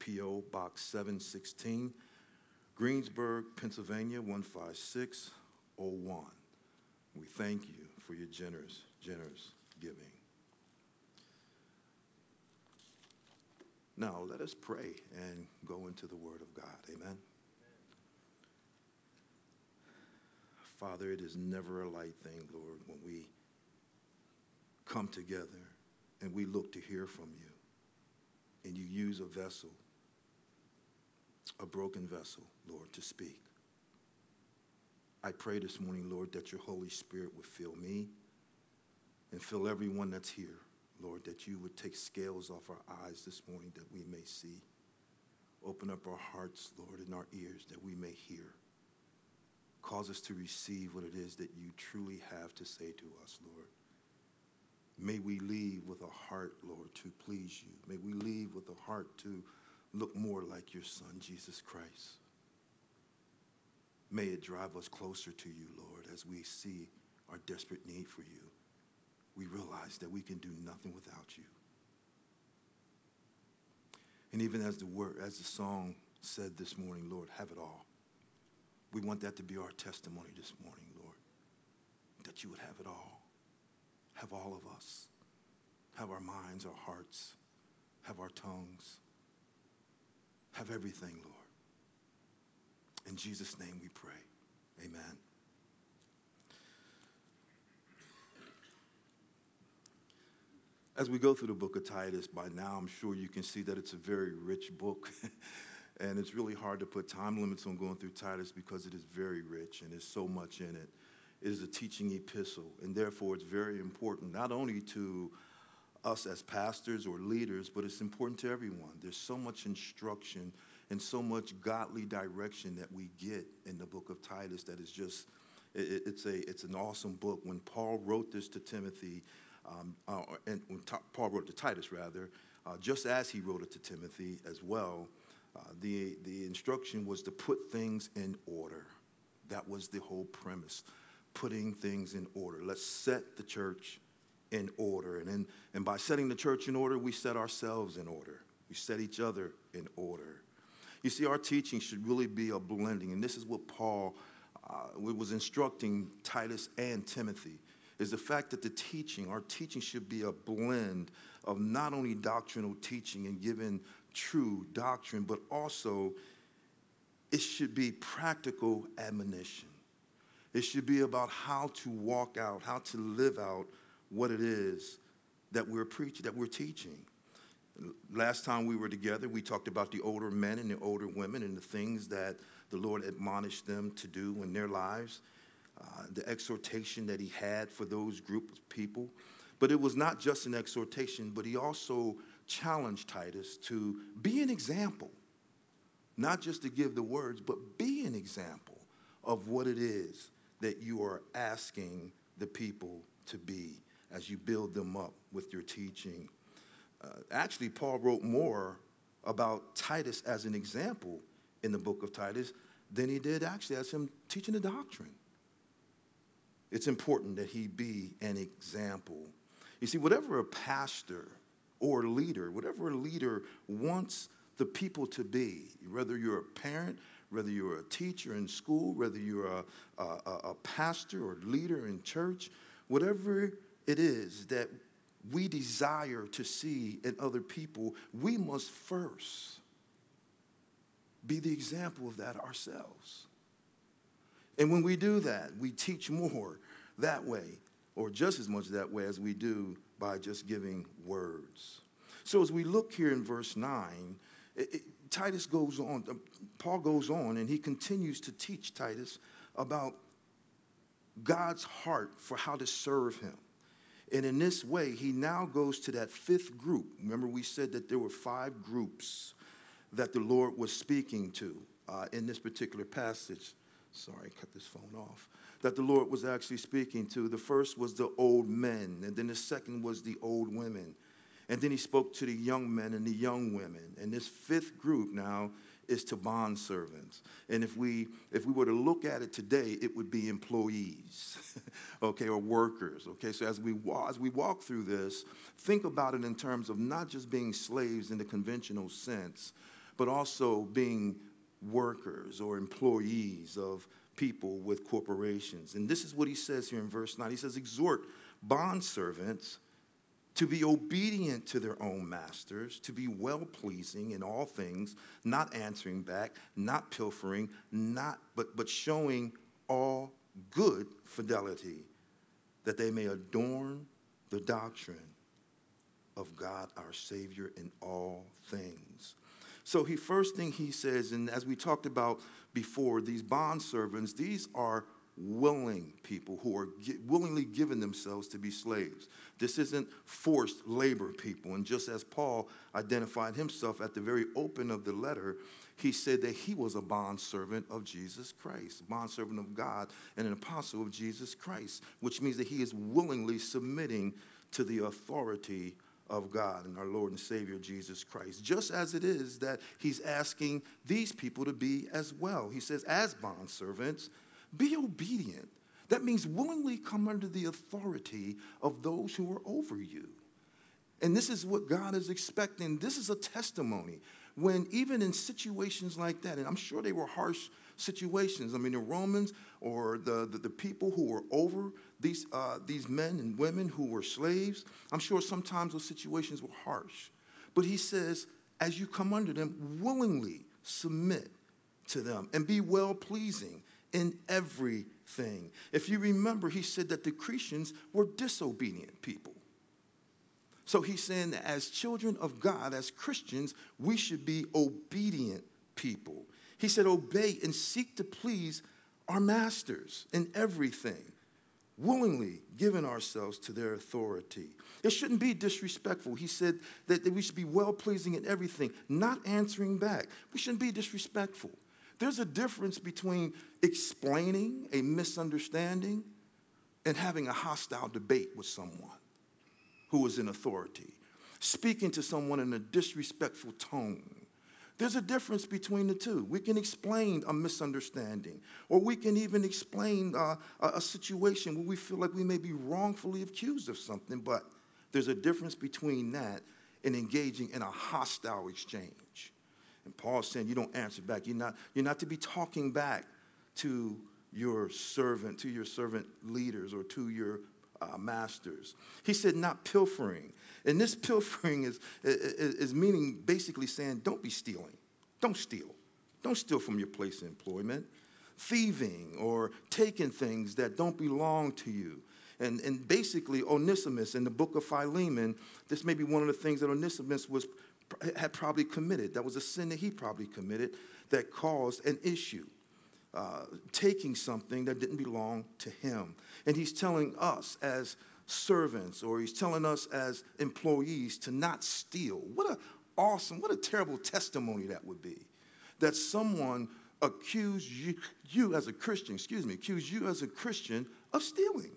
P.O. Box 716, Greensburg, Pennsylvania 15601. We thank you for your generous giving. Now, let us pray and go into the Word of God. Amen. Father, it is never a light thing, Lord, when we come together and we look to hear from you, and you use a vessel, a broken vessel, Lord, to speak. I pray this morning, Lord, that your Holy Spirit would fill me and fill everyone that's here, Lord, that you would take scales off our eyes this morning that we may see. Open up our hearts, Lord, and our ears that we may hear. Cause us to receive what it is that you truly have to say to us, Lord. May we leave with a heart, Lord, to please you. May we leave with a heart to look more like your Son, Jesus Christ. May it drive us closer to you, Lord, as we see our desperate need for you. We realize that we can do nothing without you. And even as the song said this morning, Lord, have it all. We want that to be our testimony this morning, Lord, that you would have it all. Have all of us. Have our minds, our hearts. Have our tongues. Have everything, Lord. In Jesus' name we pray. Amen. As we go through the book of Titus, by now I'm sure you can see that it's a very rich book. And it's really hard to put time limits on going through Titus because it is very rich and there's so much in it. It is a teaching epistle, and therefore it's very important, not only to us as pastors or leaders, but it's important to everyone. There's so much instruction and so much godly direction that we get in the book of Titus that is just, it's an awesome book. When Paul wrote this to Timothy, and when Paul wrote to Titus, rather, just as he wrote it to Timothy as well, the instruction was to put things in order. That was the whole premise, putting things in order. Let's set the church in order. And by setting the church in order, we set ourselves in order. We set each other in order. You see, our teaching should really be a blending, and this is what Paul was instructing Titus and Timothy, is the fact that our teaching should be a blend of not only doctrinal teaching and giving true doctrine, but also it should be practical admonition. It should be about how to walk out, how to live out what it is that we're preaching, that we're teaching. Last time we were together, we talked about the older men and the older women and the things that the Lord admonished them to do in their lives, the exhortation that he had for those group of people. But it was not just an exhortation, but he also challenged Titus to be an example, not just to give the words, but be an example of what it is that you are asking the people to be as you build them up with your teaching. Actually, Paul wrote more about Titus as an example in the book of Titus than he did actually as him teaching the doctrine. It's important that he be an example. You see, whatever a pastor or leader, whatever a leader wants the people to be, whether you're a parent, whether you're a teacher in school, whether you're a pastor or leader in church, whatever it is that we desire to see in other people, we must first be the example of that ourselves. And when we do that, we teach more that way, or just as much that way as we do by just giving words. So as we look here in verse 9, Titus goes on, Paul goes on, and he continues to teach Titus about God's heart for how to serve him. And in this way, he now goes to that fifth group. Remember, we said that there were 5 groups that the Lord was speaking to in this particular passage. Sorry, cut this phone off. That the Lord was actually speaking to. The first was the old men, and then the second was the old women. And then he spoke to the young men and the young women. And this fifth group now is to bondservants. And if we were to look at it today, it would be employees, okay, or workers, okay? So as we walk through this, think about it in terms of not just being slaves in the conventional sense, but also being workers or employees of people with corporations. And this is what he says here in verse 9. He says, exhort bondservants to be obedient to their own masters, to be well-pleasing in all things, not answering back, not pilfering, but showing all good fidelity, that they may adorn the doctrine of God our Savior in all things. So first thing he says, and as we talked about before, these bondservants, these are willing people who are willingly giving themselves to be slaves. This isn't forced labor people. And just as Paul identified himself at the very open of the letter, he said that he was a bondservant of Jesus Christ, a bondservant of God and an apostle of Jesus Christ, which means that he is willingly submitting to the authority of God and our Lord and Savior Jesus Christ, just as it is that he's asking these people to be as well. He says, as bondservants, be obedient. That means willingly come under the authority of those who are over you. And this is what God is expecting. This is a testimony when even in situations like that, and I'm sure they were harsh situations. I mean, the Romans or the people who were over these men and women who were slaves, I'm sure sometimes those situations were harsh. But he says, as you come under them, willingly submit to them and be well-pleasing in everything. If you remember, he said that the Cretans were disobedient people. So he's saying that as children of God, as Christians, we should be obedient people. He said, obey and seek to please our masters in everything, willingly giving ourselves to their authority. It shouldn't be disrespectful. He said that we should be well-pleasing in everything, not answering back. We shouldn't be disrespectful. There's a difference between explaining a misunderstanding and having a hostile debate with someone who is in authority, speaking to someone in a disrespectful tone. There's a difference between the two. We can explain a misunderstanding, or we can even explain a situation where we feel like we may be wrongfully accused of something, but there's a difference between that and engaging in a hostile exchange. And Paul's saying you don't answer back. You're not to be talking back to your servant leaders or to your masters. He said not pilfering. And this pilfering is meaning basically saying don't be stealing. Don't steal. Don't steal from your place of employment. Thieving or taking things that don't belong to you. And basically Onesimus in the book of Philemon, this may be one of the things that Onesimus had probably committed. That was a sin that he probably committed that caused an issue. Taking something that didn't belong to him. And he's telling us as servants, or he's telling us as employees to not steal. What a terrible testimony that would be. That someone accused you as a Christian of stealing.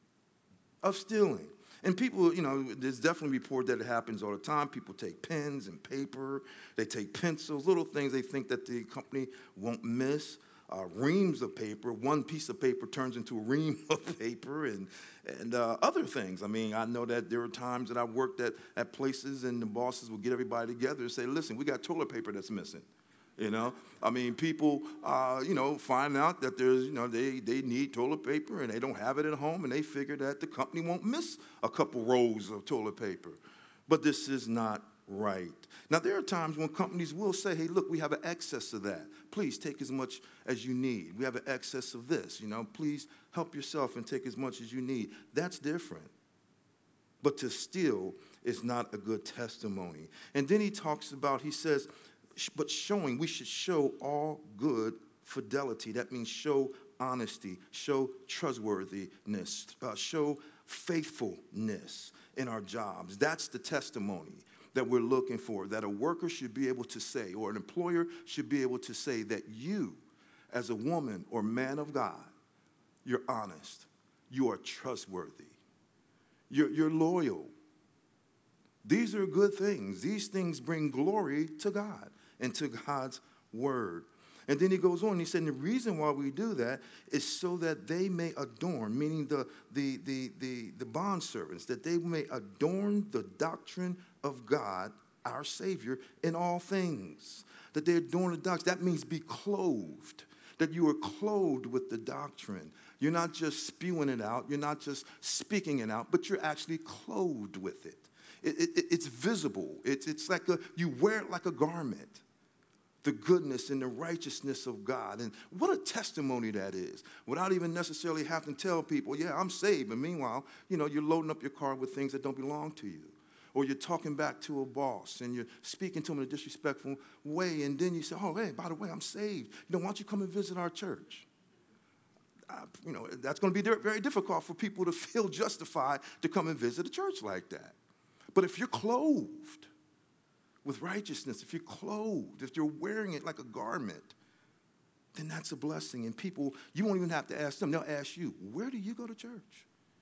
And people, there's definitely report that it happens all the time. People take pens and paper, they take pencils, little things they think that the company won't miss. Reams of paper. One piece of paper turns into a ream of paper and other things. I mean, I know that there are times that I worked at places and the bosses will get everybody together and say, listen, we got toilet paper that's missing. I mean, people, find out that there's, they need toilet paper and they don't have it at home and they figure that the company won't miss a couple rolls of toilet paper. But this is not right. Now, there are times when companies will say, hey, look, we have an excess of that. Please take as much as you need. We have an excess of this, please help yourself and take as much as you need. That's different. But to steal is not a good testimony. And then he says, but we should show all good fidelity. That means show honesty, show trustworthiness, show faithfulness in our jobs. That's the testimony that we're looking for, that a worker should be able to say, or an employer should be able to say that you, as a woman or man of God, you're honest, you are trustworthy, you're loyal. These are good things. These things bring glory to God and to God's word. And then he goes on, he said, the reason why we do that is so that they may adorn, meaning the bondservants, that they may adorn the doctrine of God, our Savior, in all things. that they're doing the doctrine. That means be clothed, that you are clothed with the doctrine. You're not just spewing it out. You're not just speaking it out, but you're actually clothed with it. It's visible. It's like you wear it like a garment, the goodness and the righteousness of God. And what a testimony that is, without even necessarily having to tell people, yeah, I'm saved. But meanwhile, you're loading up your car with things that don't belong to you. Or you're talking back to a boss and you're speaking to him in a disrespectful way. And then you say, oh, hey, by the way, I'm saved. Why don't you come and visit our church? That's going to be very difficult for people to feel justified to come and visit a church like that. But if you're clothed with righteousness, if you're clothed, if you're wearing it like a garment, then that's a blessing. And people, you won't even have to ask them. They'll ask you, where do you go to church?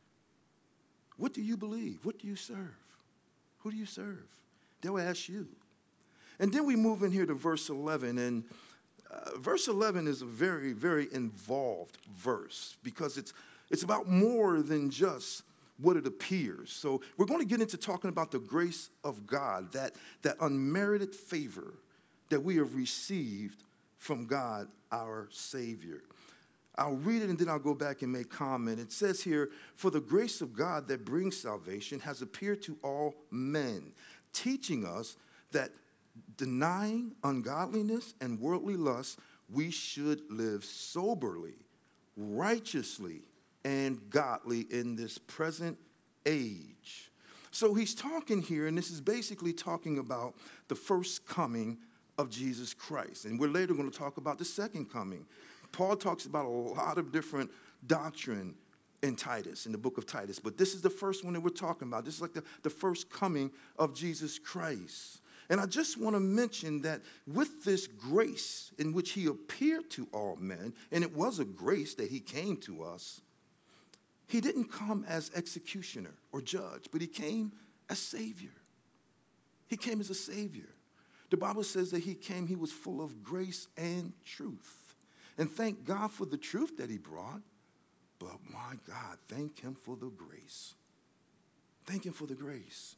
What do you believe? What do you serve? Who do you serve? They'll ask you. And then we move in here to verse 11. And verse 11 is a very, very involved verse because it's about more than just what it appears. So we're going to get into talking about the grace of God, that unmerited favor that we have received from God, our Savior. I'll read it and then I'll go back and make comment. It says here, for the grace of God that brings salvation has appeared to all men, teaching us that denying ungodliness and worldly lust, we should live soberly, righteously, and godly in this present age. So he's talking here, and this is basically talking about the first coming of Jesus Christ. And we're later going to talk about the second coming. Paul talks about a lot of different doctrine in Titus, in the book of Titus. But this is the first one that we're talking about. This is like the first coming of Jesus Christ. And I just want to mention that with this grace in which he appeared to all men, and it was a grace that he came to us, he didn't come as executioner or judge, but he came as Savior. He came as a Savior. The Bible says that he was full of grace and truth. And thank God for the truth that he brought, but my God, thank him for the grace. Thank him for the grace.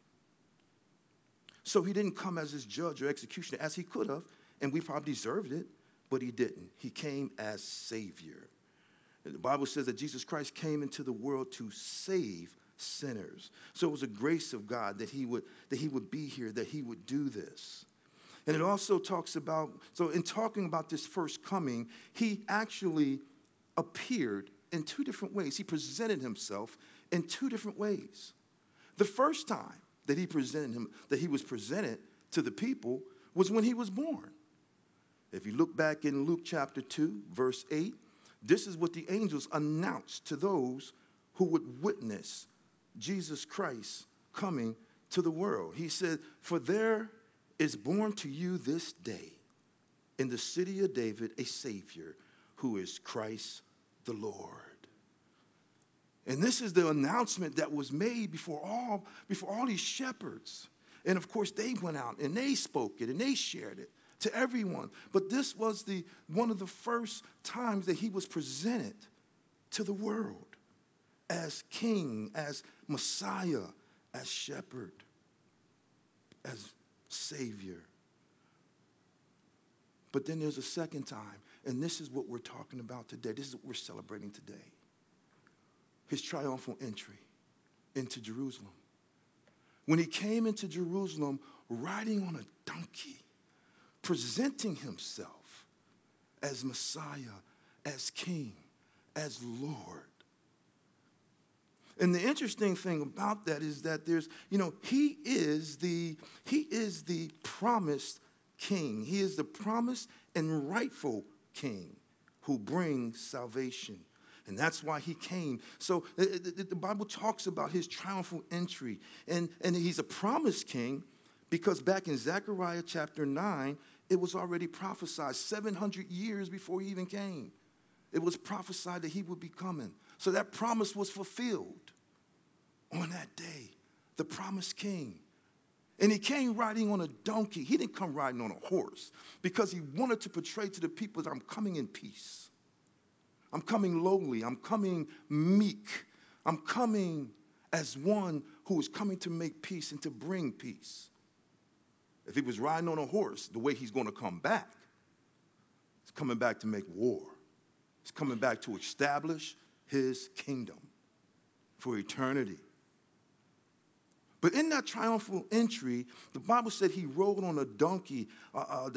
So he didn't come as his judge or executioner, as he could have, and we probably deserved it, but he didn't. He came as Savior. And the Bible says that Jesus Christ came into the world to save sinners. So it was a grace of God that he would be here, that he would do this. And it also talks about, so in talking about this first coming, he actually appeared in two different ways. He presented himself in two different ways. The first time that he was presented to the people was when he was born. If you look back in Luke chapter 2, verse 8, this is what the angels announced to those who would witness Jesus Christ coming to the world. He said, for there is born to you this day in the city of David a Savior who is Christ the Lord. And this is the announcement that was made before all these shepherds. And of course, they went out and they spoke it and they shared it to everyone. But this was one of the first times that he was presented to the world as King, as Messiah, as Shepherd, as Savior. But then there's a second time, and this is what we're talking about today. This is what we're celebrating today. His triumphal entry into Jerusalem. When he came into Jerusalem riding on a donkey, presenting himself as Messiah, as King, as Lord. And the interesting thing about that is that he is the promised King. He is the promised and rightful King who brings salvation. And that's why he came. So the Bible talks about his triumphal entry. And he's a promised king because back in Zechariah chapter 9, it was already prophesied 700 years before he even came. It was prophesied that he would be coming. So that promise was fulfilled on that day, the promised king. And he came riding on a donkey. He didn't come riding on a horse because he wanted to portray to the people that I'm coming in peace. I'm coming lowly. I'm coming meek. I'm coming as one who is coming to make peace and to bring peace. If he was riding on a horse, the way he's going to come back, he's coming back to make war. He's coming back to establish his kingdom for eternity. But in that triumphal entry, the Bible said he rode on a donkey, a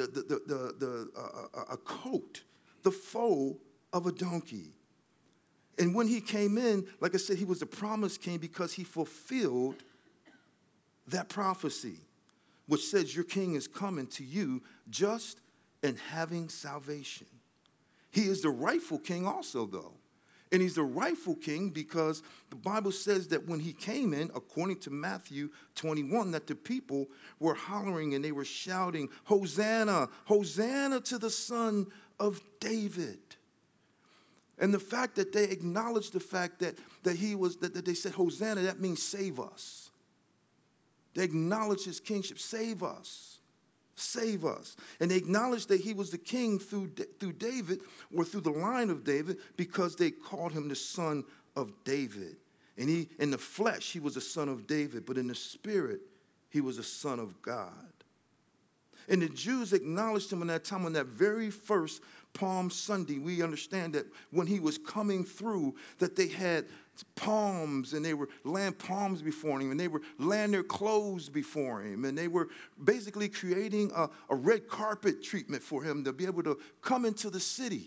coat, the foal of a donkey. And when he came in, like I said, he was the promised king because he fulfilled that prophecy, which says your king is coming to you just and having salvation. He is the rightful king also, though. And he's the rightful king because the Bible says that when he came in, according to Matthew 21, that the people were hollering and they were shouting, Hosanna, Hosanna to the Son of David. And the fact that they acknowledged the fact that they said, Hosanna, that means save us. They acknowledged his kingship, save us. Save us. And they acknowledged that he was the king through David, or through the line of David, because they called him the son of David. And he, in the flesh, he was a son of David, but in the spirit, he was a son of God. And the Jews acknowledged him in that time, on that very first Palm Sunday. We understand that when he was coming through, that they had palms, and they were laying palms before him, and they were laying their clothes before him, and they were basically creating a red carpet treatment for him to be able to come into the city.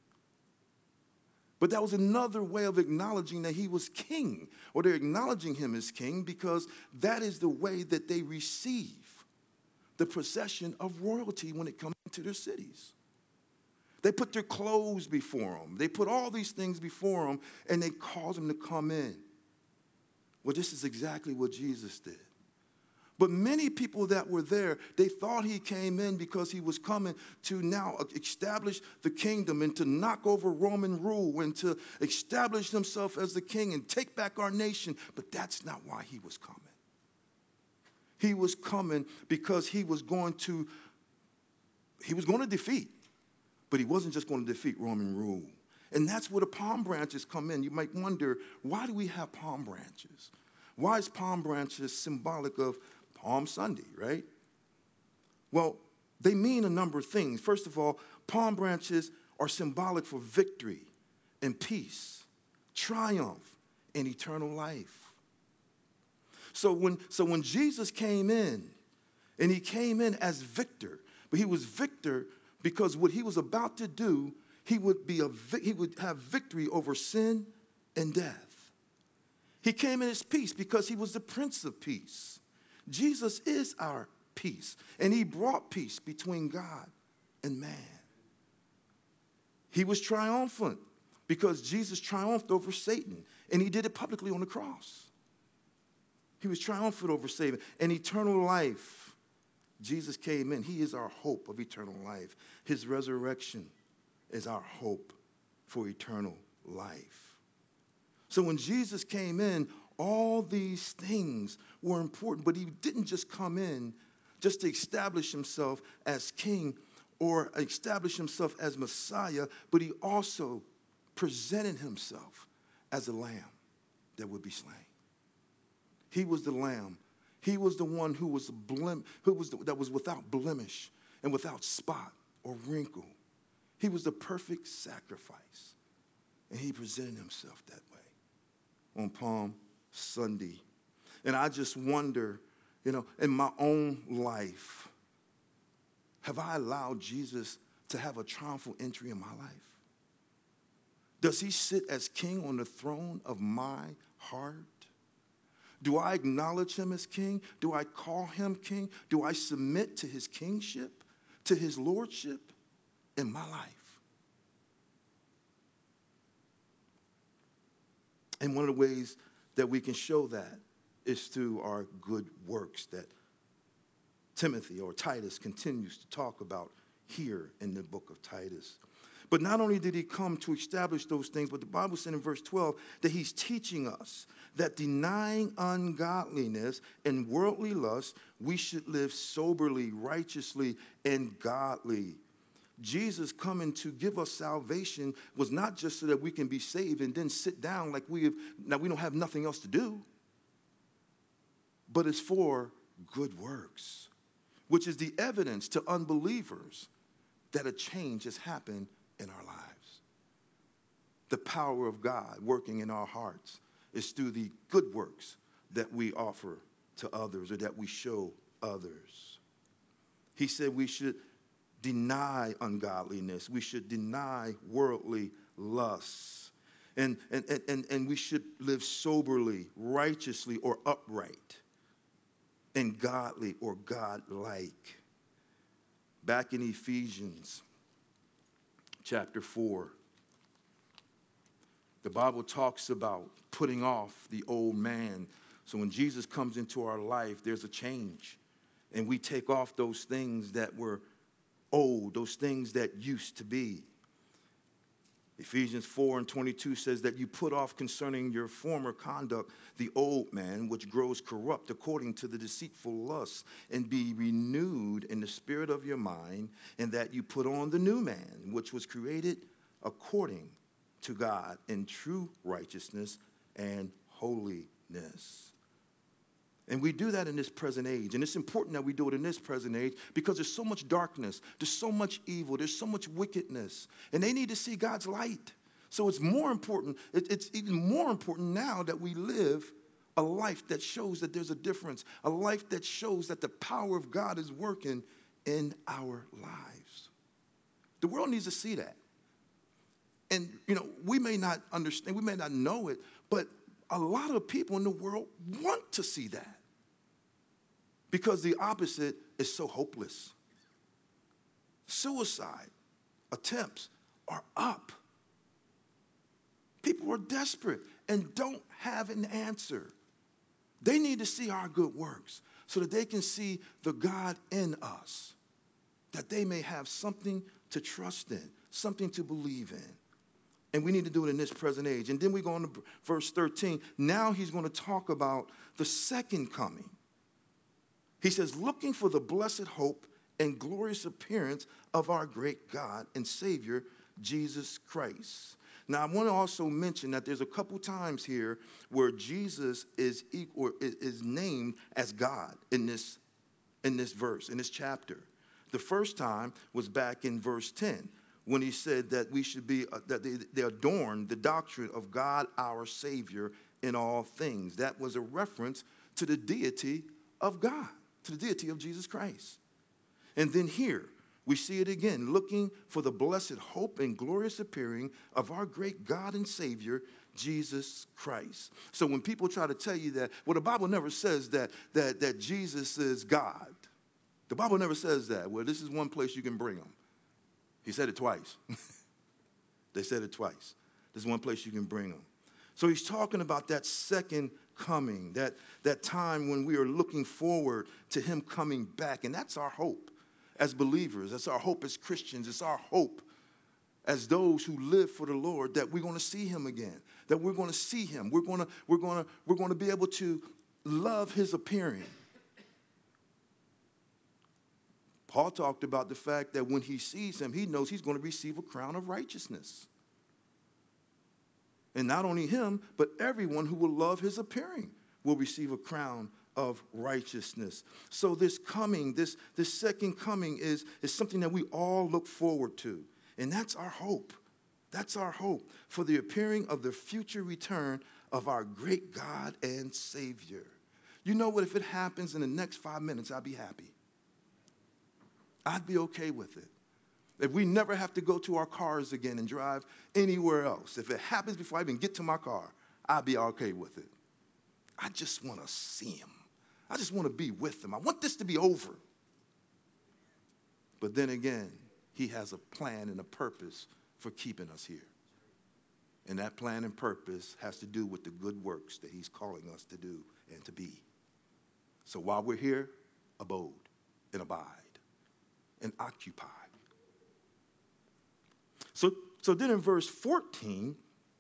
But that was another way of acknowledging that he was king, or they're acknowledging him as king, because that is the way that they receive the procession of royalty when it comes to their cities. They put their clothes before him. They put all these things before him, and they cause him to come in. Well, this is exactly what Jesus did. But many people that were there, they thought he came in because he was coming to now establish the kingdom and to knock over Roman rule and to establish himself as the king and take back our nation. But that's not why he was coming. He was coming because he was going to defeat. But he wasn't just going to defeat Roman rule. And that's where the palm branches come in. You might wonder, why do we have palm branches? Why is palm branches symbolic of Palm Sunday, right? Well, they mean a number of things. First of all, palm branches are symbolic for victory and peace, triumph, and eternal life. So when Jesus came in, and he came in as victor, but he was victor because what he was about to do, he would have victory over sin and death. He came in as peace because he was the Prince of Peace. Jesus is our peace, and he brought peace between God and man. He was triumphant because Jesus triumphed over Satan, and he did it publicly on the cross. He was triumphant over Satan and eternal life. Jesus came in. He is our hope of eternal life. His resurrection is our hope for eternal life. So when Jesus came in, all these things were important, but he didn't just come in just to establish himself as king or establish himself as Messiah, but he also presented himself as a lamb that would be slain. He was the lamb. He was the one who was that was without blemish and without spot or wrinkle. He was the perfect sacrifice, and he presented himself that way on Palm Sunday. And I just wonder, in my own life, have I allowed Jesus to have a triumphal entry in my life? Does he sit as king on the throne of my heart? Do I acknowledge him as king? Do I call him king? Do I submit to his kingship, to his lordship in my life? And one of the ways that we can show that is through our good works that Timothy or Titus continues to talk about here in the book of Titus. But not only did he come to establish those things, but the Bible said in verse 12 that he's teaching us that denying ungodliness and worldly lust, we should live soberly, righteously, and godly. Jesus coming to give us salvation was not just so that we can be saved and then sit down like we don't have nothing else to do, but it's for good works. which is the evidence to unbelievers that a change has happened in our lives. The power of God working in our hearts is through the good works that we offer to others or that we show others. He said we should deny ungodliness. We should deny worldly lusts. And we should live soberly, righteously, or upright, and godly or godlike. Back in Ephesians chapter 4, the Bible talks about putting off the old man. So when Jesus comes into our life, there's a change. And we take off those things that were old, those things that used to be. Ephesians 4:22 says that you put off concerning your former conduct the old man, which grows corrupt according to the deceitful lusts, and be renewed in the spirit of your mind, and that you put on the new man, which was created according to God in true righteousness and holiness. And we do that in this present age. And it's important that we do it in this present age because there's so much darkness, there's so much evil, there's so much wickedness. And they need to see God's light. So it's more important, it's even more important now that we live a life that shows that there's a difference, a life that shows that the power of God is working in our lives. The world needs to see that. And, we may not understand, we may not know it, but a lot of people in the world want to see that. Because the opposite is so hopeless. Suicide attempts are up. People are desperate and don't have an answer. They need to see our good works so that they can see the God in us, that they may have something to trust in, something to believe in. And we need to do it in this present age. And then we go on to verse 13. Now he's going to talk about the second coming. He says, looking for the blessed hope and glorious appearance of our great God and Savior, Jesus Christ. Now, I want to also mention that there's a couple times here where Jesus is named as God in this verse, in this chapter. The first time was back in verse 10, when he said that we should be, that they adorn the doctrine of God our Savior in all things. That was a reference to the deity of God, to the deity of Jesus Christ. And then here, we see it again, looking for the blessed hope and glorious appearing of our great God and Savior, Jesus Christ. So when people try to tell you that, well, the Bible never says that Jesus is God. The Bible never says that. Well, this is one place you can bring them. He said it twice. They said it twice. There's one place you can bring them. So he's talking about that second coming, that time when we are looking forward to him coming back. And that's our hope as believers. That's our hope as Christians. It's our hope as those who live for the Lord, that we're going to see him again, that we're going to see him. We're going to be able to love his appearing. Paul talked about the fact that when he sees him, he knows he's going to receive a crown of righteousness. And not only him, but everyone who will love his appearing will receive a crown of righteousness. So this coming, this second coming is something that we all look forward to. And that's our hope. That's our hope for the appearing of the future return of our great God and Savior. You know what? If it happens in the next 5 minutes, I'll be happy. I'd be okay with it. If we never have to go to our cars again and drive anywhere else, if it happens before I even get to my car, I'll be okay with it. I just want to see him. I just want to be with him. I want this to be over. But then again, he has a plan and a purpose for keeping us here. And that plan and purpose has to do with the good works that he's calling us to do and to be. So while we're here, abode and abide and occupy. So then in verse 14,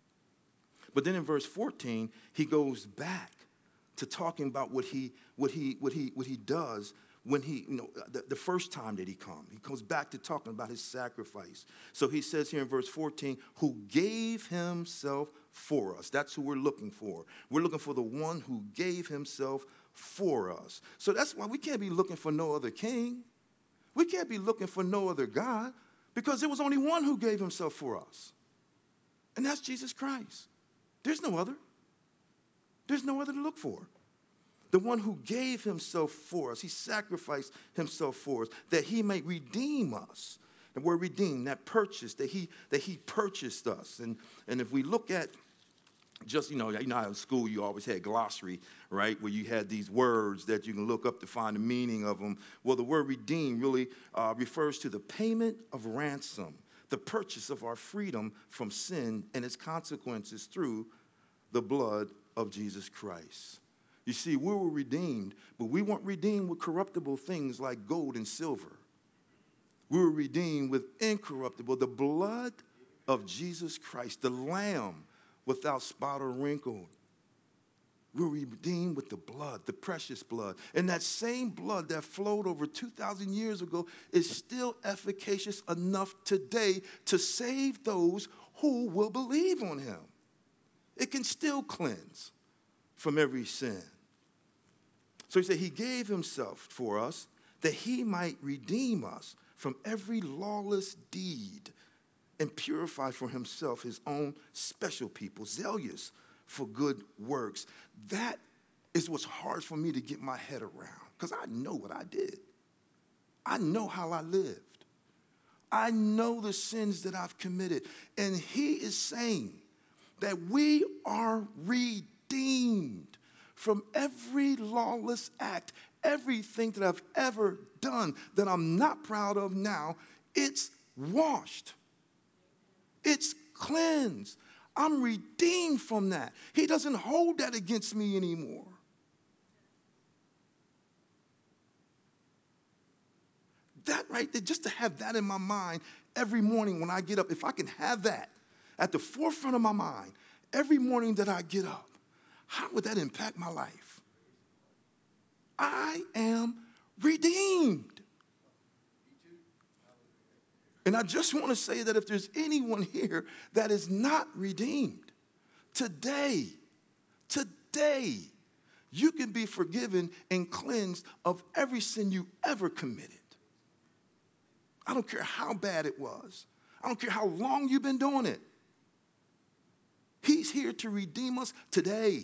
he goes back to talking about what he does when the first time that he comes. He goes back to talking about his sacrifice. So he says here in verse 14, who gave himself for us. That's who we're looking for. We're looking for the one who gave himself for us. So that's why we can't be looking for no other king. We can't be looking for no other God, because there was only one who gave himself for us. And that's Jesus Christ. There's no other. There's no other to look for. The one who gave himself for us. He sacrificed himself for us that he might redeem us. The word redeem, that purchase, that he purchased us. And if we look at just, you know how in school you always had glossary, right, where you had these words that you can look up to find the meaning of them. Well, the word redeem really refers to the payment of ransom, the purchase of our freedom from sin and its consequences through the blood of Jesus Christ. You see, we were redeemed, but we weren't redeemed with corruptible things like gold and silver. We were redeemed with incorruptible, the blood of Jesus Christ, the Lamb without spot or wrinkle. We were redeemed with the blood, the precious blood. And that same blood that flowed over 2,000 years ago is still efficacious enough today to save those who will believe on him. It can still cleanse from every sin. So he said he gave himself for us that he might redeem us from every lawless deed and purify for himself his own special people, zealous for good works. That is what's hard for me to get my head around, because I know what I did. I know how I lived. I know the sins that I've committed. And he is saying that we are redeemed from every lawless act, everything that I've ever done that I'm not proud of now. It's washed. It's cleansed. I'm redeemed from that. He doesn't hold that against me anymore. That right there, just to have that in my mind every morning when I get up, if I can have that at the forefront of my mind every morning that I get up, how would that impact my life? I am redeemed. And I just want to say that if there's anyone here that is not redeemed, today, you can be forgiven and cleansed of every sin you ever committed. I don't care how bad it was. I don't care how long you've been doing it. He's here to redeem us today.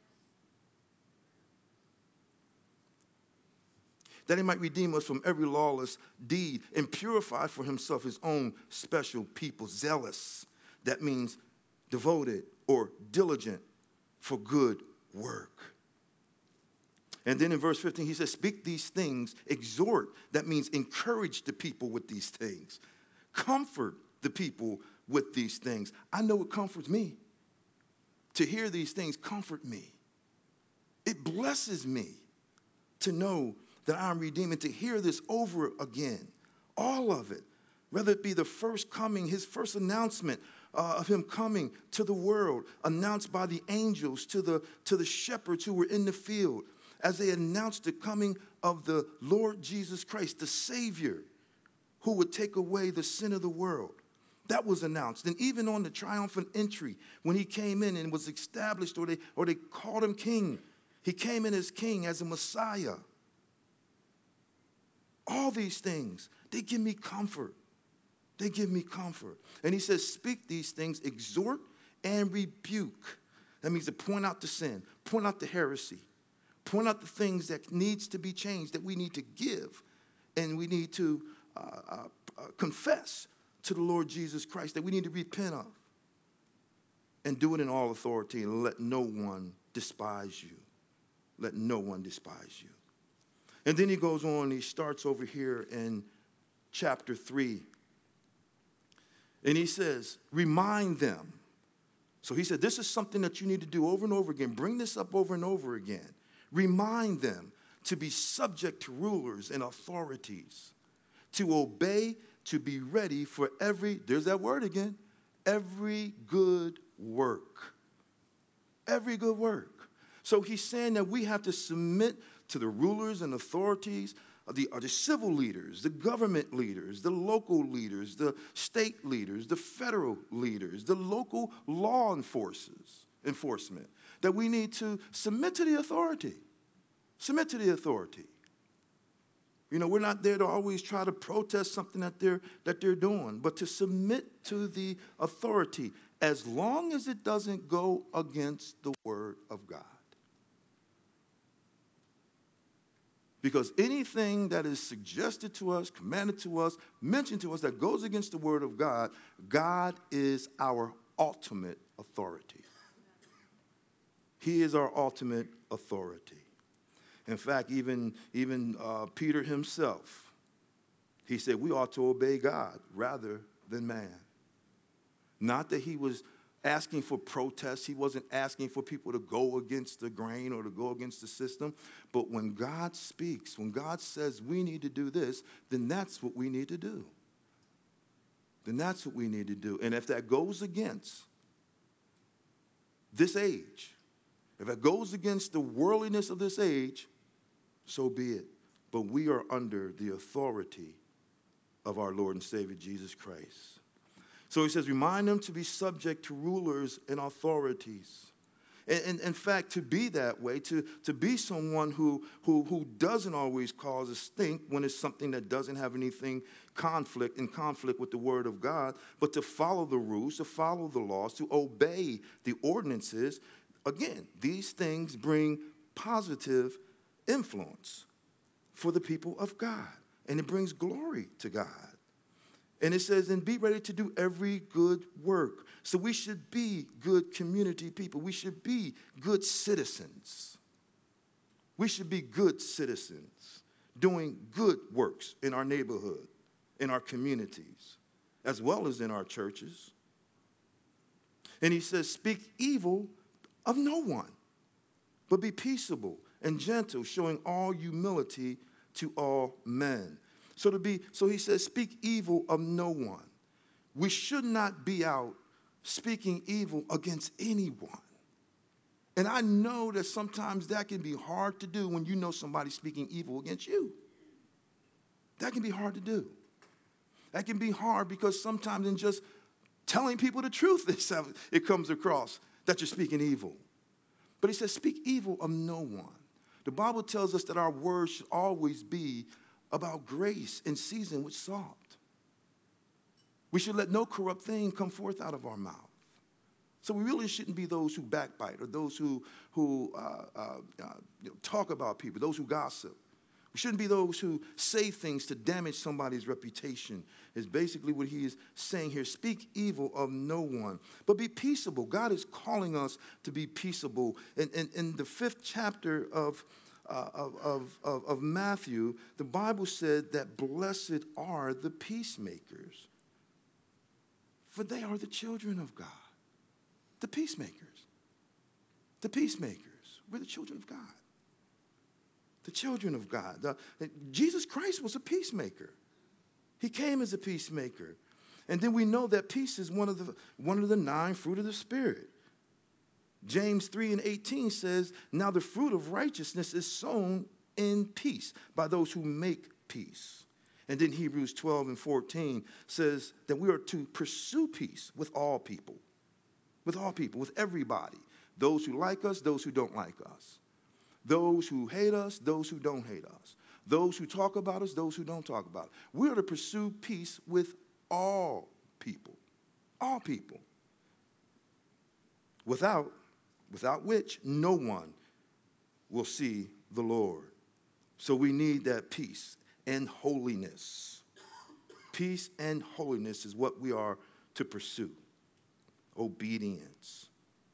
That he might redeem us from every lawless deed and purify for himself his own special people, zealous. That means devoted or diligent for good work. And then in verse 15, he says, speak these things, exhort. That means encourage the people with these things. Comfort the people with these things. I know it comforts me. To hear these things comfort me. It blesses me to know that I'm redeemed, and to hear this over again, all of it, whether it be the first coming, his first announcement of him coming to the world, announced by the angels to the shepherds who were in the field, as they announced the coming of the Lord Jesus Christ, the Savior, who would take away the sin of the world. That was announced. And even on the triumphant entry, when he came in and was established, or they called him king, he came in as king, as a Messiah. All these things, they give me comfort. They give me comfort. And he says, speak these things, exhort and rebuke. That means to point out the sin, point out the heresy, point out the things that needs to be changed, that we need to give, and we need to confess to the Lord Jesus Christ, that we need to repent of. And do it in all authority, and let no one despise you. Let no one despise you. And then he goes on, he starts over here in chapter 3. And he says, remind them. So he said, this is something that you need to do over and over again. Bring this up over and over again. Remind them to be subject to rulers and authorities, to obey, to be ready for every, there's that word again, every good work. Every good work. So he's saying that we have to submit to the rulers and authorities, the civil leaders, the government leaders, the local leaders, the state leaders, the federal leaders, the local law enforcement, that we need to submit to the authority. Submit to the authority. You know, we're not there to always try to protest something that they're doing, but to submit to the authority as long as it doesn't go against the word of God. Because anything that is suggested to us, commanded to us, mentioned to us that goes against the word of God, God is our ultimate authority. He is our ultimate authority. In fact, even Peter himself, he said we ought to obey God rather than man. Not that he was asking for protests. He wasn't asking for people to go against the grain or to go against the system. But when God speaks, when God says we need to do this, then that's what we need to do. Then that's what we need to do. And if that goes against this age, if it goes against the worldliness of this age, so be it. But we are under the authority of our Lord and Savior Jesus Christ. So he says, remind them to be subject to rulers and authorities. And in fact, to be that way, to be someone who doesn't always cause a stink when it's something that doesn't have anything in conflict with the word of God, but to follow the rules, to follow the laws, to obey the ordinances. Again, these things bring positive influence for the people of God, and it brings glory to God. And it says, and be ready to do every good work. So we should be good community people. We should be good citizens. We should be good citizens doing good works in our neighborhood, in our communities, as well as in our churches. And he says, speak evil of no one, but be peaceable and gentle, showing all humility to all men. So he says, speak evil of no one. We should not be out speaking evil against anyone. And I know that sometimes that can be hard to do when you know somebody's speaking evil against you. That can be hard to do. That can be hard because sometimes in just telling people the truth, it comes across that you're speaking evil. But he says, speak evil of no one. The Bible tells us that our words should always be about grace and seasoned with salt. We should let no corrupt thing come forth out of our mouth. So we really shouldn't be those who backbite or those who talk about people, those who gossip. We shouldn't be those who say things to damage somebody's reputation, is basically what he is saying here. Speak evil of no one, but be peaceable. God is calling us to be peaceable. In the 5th chapter of Matthew, the Bible said that blessed are the peacemakers, for they are the children of God. The peacemakers. The peacemakers. We're the children of God. The children of God. Jesus Christ was a peacemaker. He came as a peacemaker. And then we know that peace is one of the 9 fruit of the Spirit. James 3:18 says, now the fruit of righteousness is sown in peace by those who make peace. And then Hebrews 12:14 says that we are to pursue peace with all people. With all people, with everybody. Those who like us, those who don't like us. Those who hate us, those who don't hate us. Those who talk about us, those who don't talk about us. We are to pursue peace with all people. All people. Without which no one will see the Lord. So we need that peace and holiness. Peace and holiness is what we are to pursue. Obedience.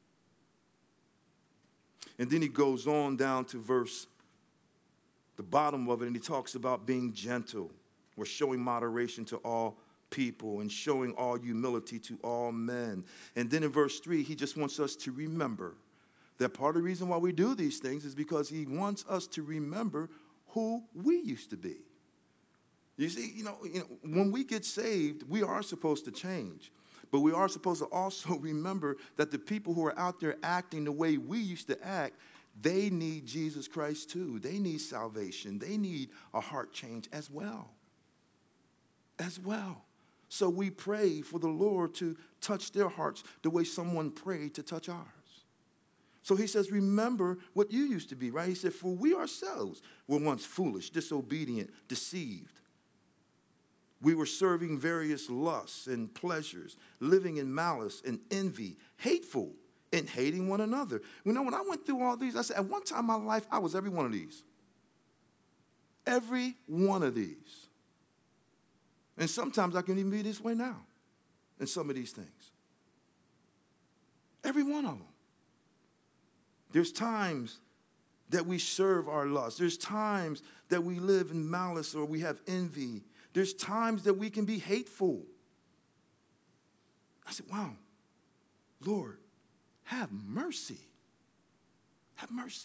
And then he goes on down to the bottom of it, and he talks about being gentle or showing moderation to all people and showing all humility to all men. And then in verse 3, he just wants us to remember that part of the reason why we do these things is because he wants us to remember who we used to be. You see, when we get saved, we are supposed to change. But we are supposed to also remember that the people who are out there acting the way we used to act, they need Jesus Christ too. They need salvation. They need a heart change as well. As well. So we pray for the Lord to touch their hearts the way someone prayed to touch ours. So he says, remember what you used to be, right? He said, for we ourselves were once foolish, disobedient, deceived. We were serving various lusts and pleasures, living in malice and envy, hateful and hating one another. You know, when I went through all these, I said, at one time in my life, I was every one of these. Every one of these. And sometimes I can even be this way now in some of these things. Every one of them. There's times that we serve our lust. There's times that we live in malice or we have envy. There's times that we can be hateful. I said, wow, Lord, have mercy. Have mercy.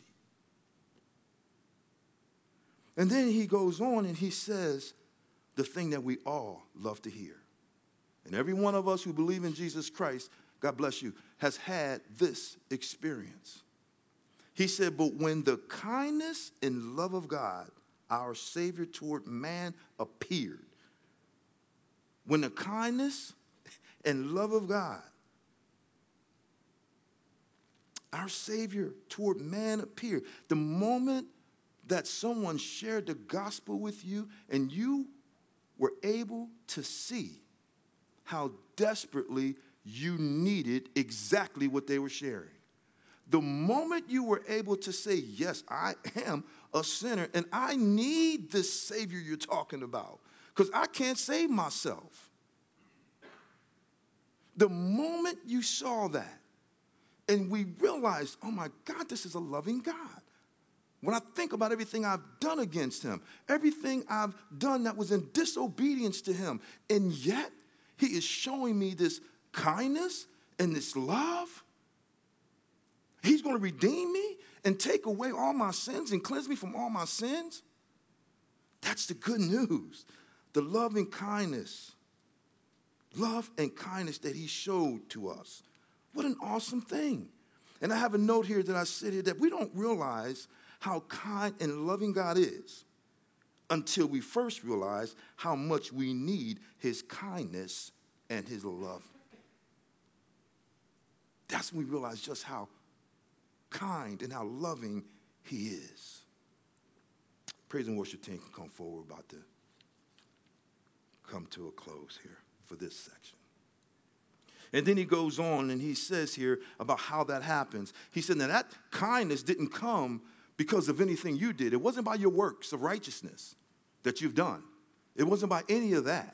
And then he goes on and he says the thing that we all love to hear. And every one of us who believe in Jesus Christ, God bless you, has had this experience. He said, but when the kindness and love of God, our Savior toward man appeared, when the kindness and love of God, our Savior toward man appeared, the moment that someone shared the gospel with you and you were able to see how desperately you needed exactly what they were sharing. The moment you were able to say, yes, I am a sinner and I need this Savior you're talking about because I can't save myself. The moment you saw that and we realized, oh my God, this is a loving God. When I think about everything I've done against him, everything I've done that was in disobedience to him, and yet he is showing me this kindness and this love. He's going to redeem me and take away all my sins and cleanse me from all my sins. That's the good news. The love and kindness that he showed to us. What an awesome thing. And I have a note here that I said here that we don't realize how kind and loving God is until we first realize how much we need his kindness and his love. That's when we realize just how kind and how loving he is. Praise and worship team can come forward. We're about to come to a close here for this section. And then he goes on and he says here about how that happens. He said that kindness didn't come because of anything you did. It wasn't by your works of righteousness that you've done. It wasn't by any of that.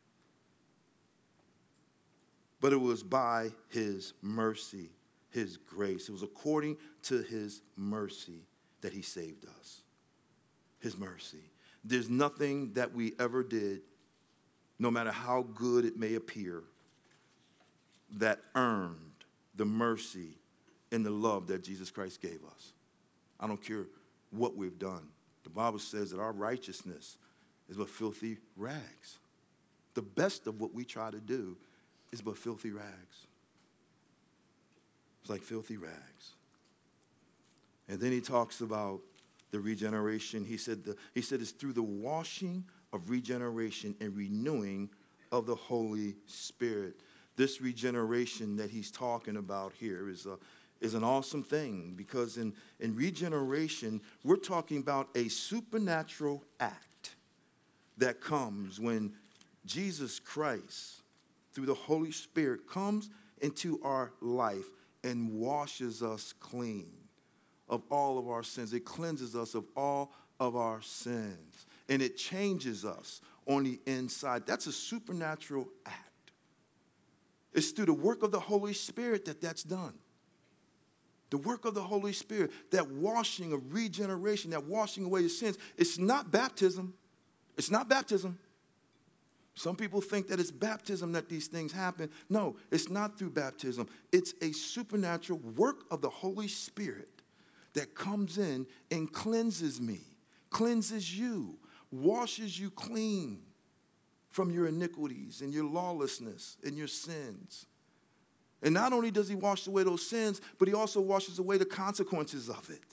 But it was by his mercy, his grace. It was according to his mercy that he saved us. His mercy. There's nothing that we ever did, no matter how good it may appear, that earned the mercy and the love that Jesus Christ gave us. I don't care what we've done. The Bible says that our righteousness is but filthy rags. The best of what we try to do is but filthy rags. It's like filthy rags. And then he talks about the regeneration. He said it's through the washing of regeneration and renewing of the Holy Spirit. This regeneration that he's talking about here is an awesome thing because in regeneration, we're talking about a supernatural act that comes when Jesus Christ, through the Holy Spirit, comes into our life and washes us clean of all of our sins. It cleanses us of all of our sins. And it changes us on the inside. That's a supernatural act. It's through the work of the Holy Spirit that that's done. The work of the Holy Spirit, that washing of regeneration, that washing away of sins. It's not baptism. It's not baptism. Some people think that it's baptism that these things happen. No, it's not through baptism. It's a supernatural work of the Holy Spirit that comes in and cleanses me, cleanses you, washes you clean from your iniquities and your lawlessness and your sins. And not only does he wash away those sins, but he also washes away the consequences of it.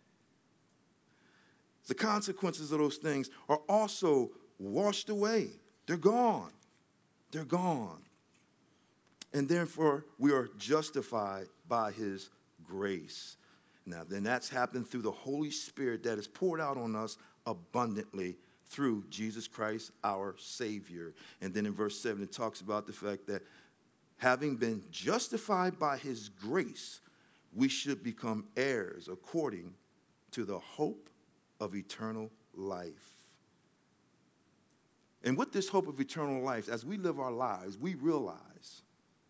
The consequences of those things are also washed away. They're gone. They're gone. And therefore, we are justified by his grace. Now, then that's happened through the Holy Spirit that is poured out on us abundantly through Jesus Christ, our Savior. And then in verse 7, it talks about the fact that having been justified by his grace, we should become heirs according to the hope of eternal life. And with this hope of eternal life, as we live our lives, we realize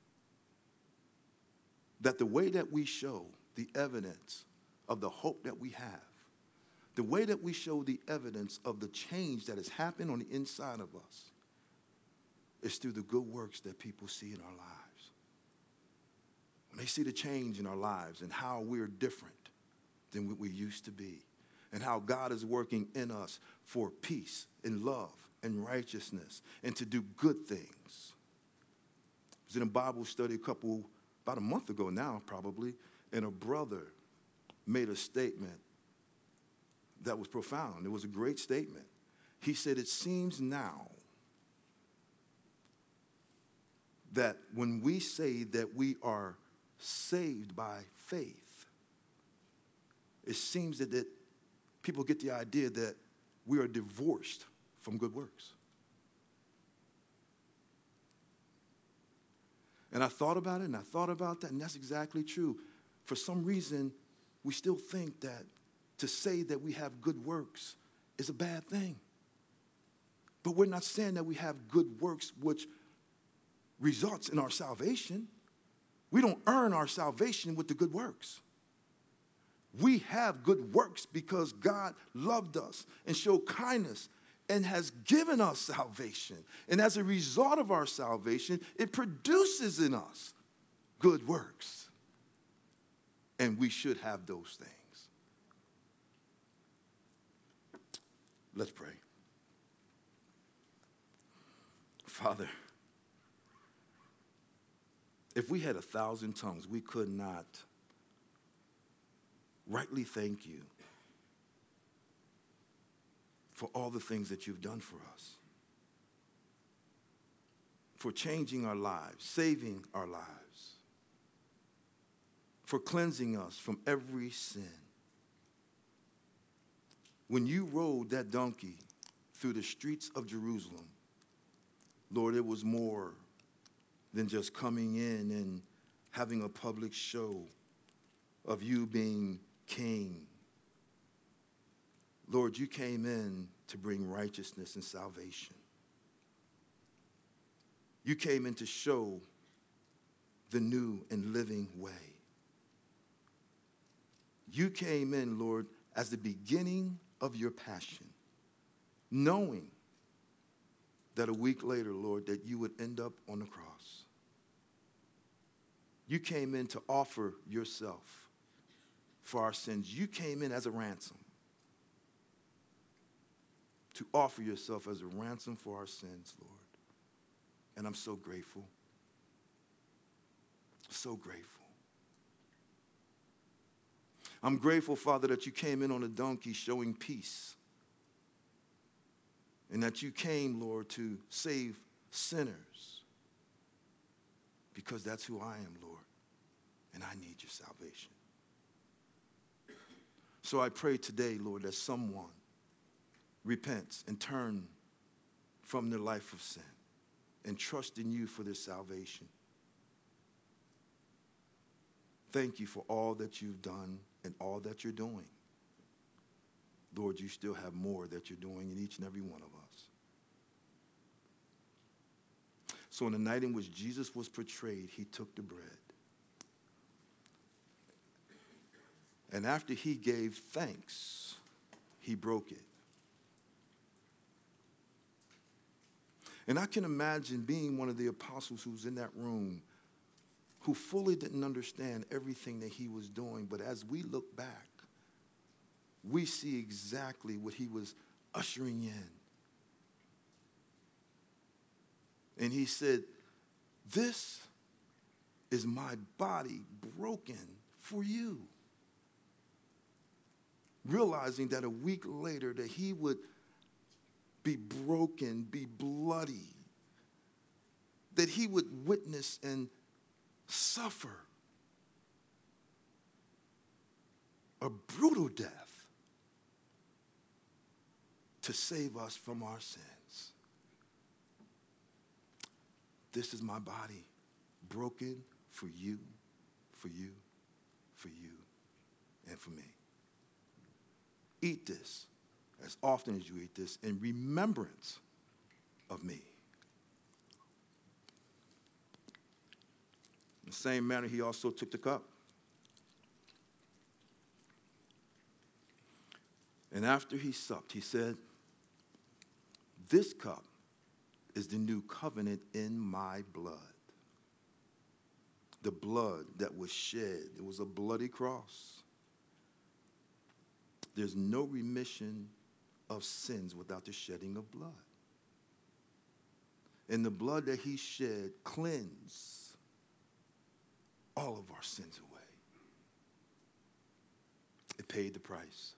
that the way that we show the evidence of the hope that we have, the way that we show the evidence of the change that has happened on the inside of us, is through the good works that people see in our lives. When they see the change in our lives and how we're different than what we used to be, and how God is working in us for peace and love and righteousness and to do good things. I was in a Bible study about a month ago now probably, and a brother made a statement that was profound. It was a great statement. He said, it seems now that when we say that we are saved by faith, it seems that people get the idea that we are divorced from good works. And I thought about it, and I thought about that, and that's exactly true. For some reason, we still think that to say that we have good works is a bad thing. But we're not saying that we have good works which results in our salvation. We don't earn our salvation with the good works. We have good works because God loved us and showed kindness and has given us salvation. And as a result of our salvation, it produces in us good works. And we should have those things. Let's pray. Father, if we had 1,000 tongues, we could not rightly thank you for all the things that you've done for us, for changing our lives, saving our lives, for cleansing us from every sin. When you rode that donkey through the streets of Jerusalem, Lord, it was more than just coming in and having a public show of you being king. Lord, you came in to bring righteousness and salvation. You came in to show the new and living way. You came in, Lord, as the beginning of your passion, knowing that a week later, Lord, that you would end up on the cross. You came in to offer yourself for our sins. You came in as a ransom, to offer yourself as a ransom for our sins, Lord. And I'm so grateful. So grateful. I'm grateful, Father, that you came in on a donkey showing peace. And that you came, Lord, to save sinners. Because that's who I am, Lord. And I need your salvation. So I pray today, Lord, that someone repents and turn from their life of sin and trust in you for their salvation. Thank you for all that you've done and all that you're doing. Lord, you still have more that you're doing in each and every one of us. So on the night in which Jesus was betrayed, he took the bread. And after he gave thanks, he broke it. And I can imagine being one of the apostles who's in that room who fully didn't understand everything that he was doing. But as we look back, we see exactly what he was ushering in. And he said, this is my body broken for you. Realizing that a week later that he would be broken, be bloody, that he would witness and suffer. a brutal death to save us from our sins. This is my body broken for you, for you, for you, and for me. Eat this as often as you eat this in remembrance of me. In the same manner, he also took the cup. And after he supped, he said, "This cup is the new covenant in my blood." The blood that was shed, it was a bloody cross. There's no remission of sins without the shedding of blood. And the blood that he shed cleansed all of our sins away. It paid the price.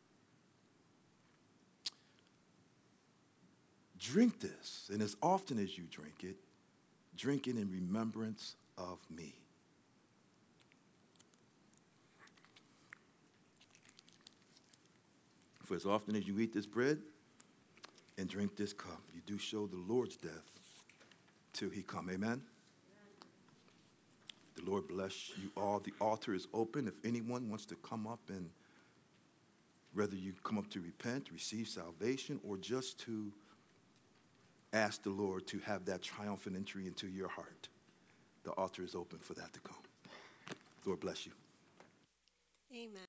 Drink this, and as often as you drink it in remembrance of me. For as often as you eat this bread and drink this cup, you do show the Lord's death till he come. Amen. The Lord bless you all. The altar is open. If anyone wants to come up, and whether you come up to repent, receive salvation, or just to ask the Lord to have that triumphant entry into your heart, the altar is open for that to come. Lord bless you. Amen.